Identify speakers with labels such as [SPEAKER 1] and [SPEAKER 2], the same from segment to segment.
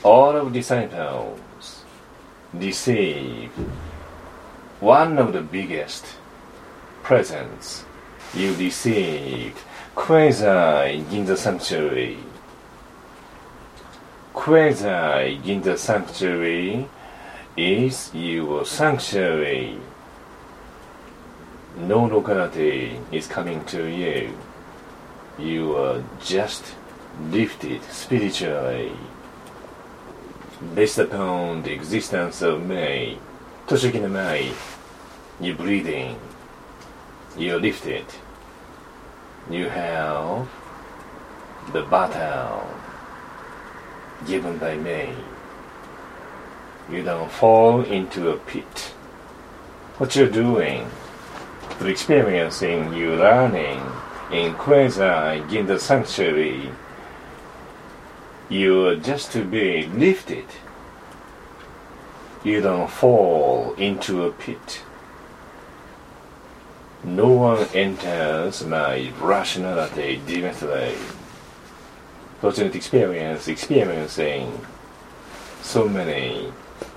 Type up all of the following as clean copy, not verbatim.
[SPEAKER 1] all of disciples receive one of the biggest presents you received quasi in the sanctuary. Quasi in the sanctuary is your sanctuary. No locality is coming to you. You are just lifted spiritually. Based upon the existence of May, Toshiki no Mai, you breathing, you're lifted. You have the baton given by May. You don't fall into a pit. What you're doing, through experiencing, you learning in quasi in the sanctuary, you are just to be lifted. You don't fall into a pit. No one enters my rationality directly. Fortunate experience, experiencing so many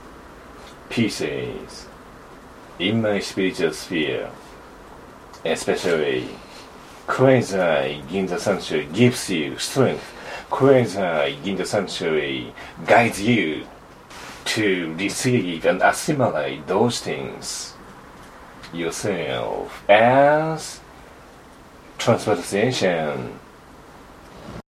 [SPEAKER 1] pieces in my spiritual sphere, especially quasi in the sanctuary gives you strength. Quasi in the sanctuary guides you to receive and assimilate those things yourself as transmutation